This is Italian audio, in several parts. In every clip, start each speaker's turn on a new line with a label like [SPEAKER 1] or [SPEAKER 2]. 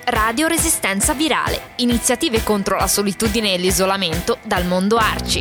[SPEAKER 1] Radio Resistenza Virale, iniziative contro la solitudine e l'isolamento dal mondo ARCI.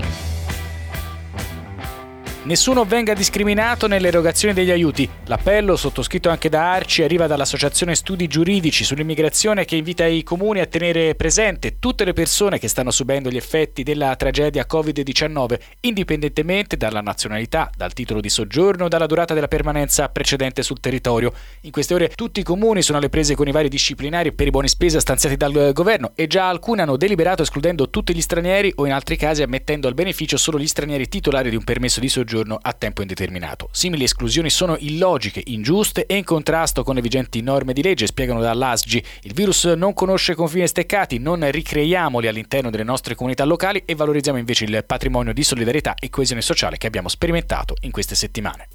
[SPEAKER 2] Nessuno venga discriminato nell'erogazione degli aiuti. L'appello, sottoscritto anche da ARCI, arriva dall'Associazione Studi Giuridici sull'immigrazione, che invita i comuni a tenere presente tutte le persone che stanno subendo gli effetti della tragedia Covid-19, indipendentemente dalla nazionalità, dal titolo di soggiorno o dalla durata della permanenza precedente sul territorio. In queste ore tutti i comuni sono alle prese con i vari disciplinari per i buoni spesa stanziati dal governo e già alcuni hanno deliberato escludendo tutti gli stranieri o in altri casi ammettendo al beneficio solo gli stranieri titolari di un permesso di soggiorno a tempo indeterminato. Simili esclusioni sono illogiche, ingiuste e in contrasto con le vigenti norme di legge, spiegano dall'ASGI. Il virus non conosce confini steccati, non ricreiamoli all'interno delle nostre comunità locali e valorizziamo invece il patrimonio di solidarietà e coesione sociale che abbiamo sperimentato in queste settimane.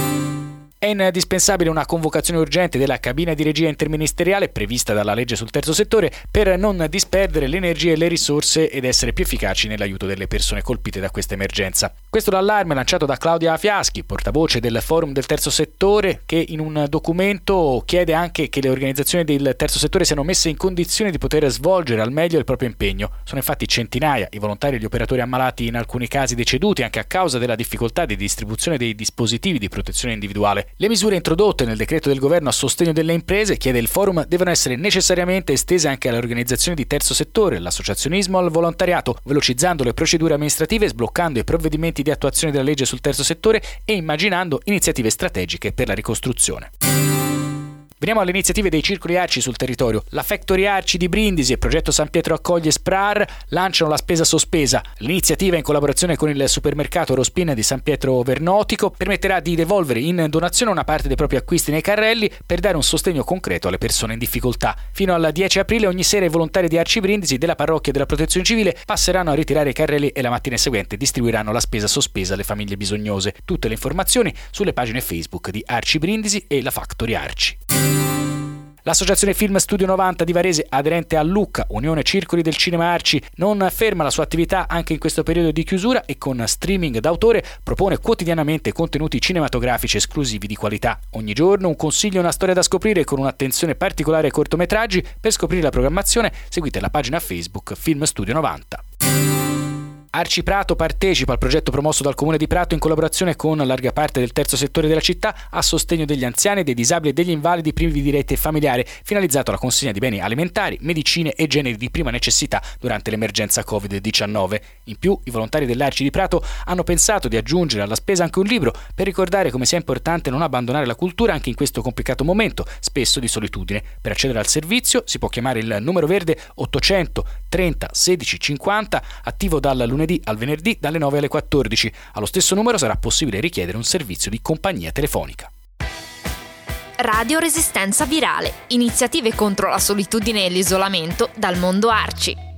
[SPEAKER 2] È indispensabile una convocazione urgente della cabina di regia interministeriale prevista dalla legge sul terzo settore per non disperdere le energie e le risorse ed essere più efficaci nell'aiuto delle persone colpite da questa emergenza. Questo l'allarme lanciato da Claudia Fiaschi, portavoce del Forum del Terzo Settore, che in un documento chiede anche che le organizzazioni del terzo settore siano messe in condizione di poter svolgere al meglio il proprio impegno. Sono infatti centinaia i volontari e gli operatori ammalati, in alcuni casi deceduti anche a causa della difficoltà di distribuzione dei dispositivi di protezione individuale. Le misure introdotte nel decreto del governo a sostegno delle imprese, chiede il forum, devono essere necessariamente estese anche alle organizzazioni di terzo settore, all'associazionismo e al volontariato, velocizzando le procedure amministrative, sbloccando i provvedimenti di attuazione della legge sul terzo settore e immaginando iniziative strategiche per la ricostruzione. Veniamo alle iniziative dei circoli ARCI sul territorio. La Factory ARCI di Brindisi e Progetto San Pietro Accoglie SPRAR lanciano la spesa sospesa. L'iniziativa, in collaborazione con il supermercato Rospin di San Pietro Vernotico, permetterà di devolvere in donazione una parte dei propri acquisti nei carrelli per dare un sostegno concreto alle persone in difficoltà. Fino al 10 aprile ogni sera i volontari di ARCI Brindisi, della parrocchia e della protezione civile passeranno a ritirare i carrelli e la mattina seguente distribuiranno la spesa sospesa alle famiglie bisognose. Tutte le informazioni sulle pagine Facebook di ARCI Brindisi e la Factory ARCI. L'Associazione Film Studio 90 di Varese, aderente a Lucca, Unione Circoli del Cinema ARCI, non ferma la sua attività anche in questo periodo di chiusura e con streaming d'autore propone quotidianamente contenuti cinematografici esclusivi di qualità. Ogni giorno un consiglio e una storia da scoprire con un'attenzione particolare ai cortometraggi. Per scoprire la programmazione seguite la pagina Facebook Film Studio 90. ARCI Prato partecipa al progetto promosso dal Comune di Prato in collaborazione con larga parte del terzo settore della città a sostegno degli anziani, dei disabili e degli invalidi privi di rete familiare, finalizzato alla consegna di beni alimentari, medicine e generi di prima necessità durante l'emergenza Covid-19. In più, i volontari dell'ARCI di Prato hanno pensato di aggiungere alla spesa anche un libro per ricordare come sia importante non abbandonare la cultura anche in questo complicato momento, spesso di solitudine. Per accedere al servizio si può chiamare il numero verde 800 30 16 50, attivo dal lunedì al venerdì dalle 9 alle 14. Allo stesso numero sarà possibile richiedere un servizio di compagnia telefonica.
[SPEAKER 1] Radio Resistenza Virale, iniziative contro la solitudine e l'isolamento dal mondo ARCI.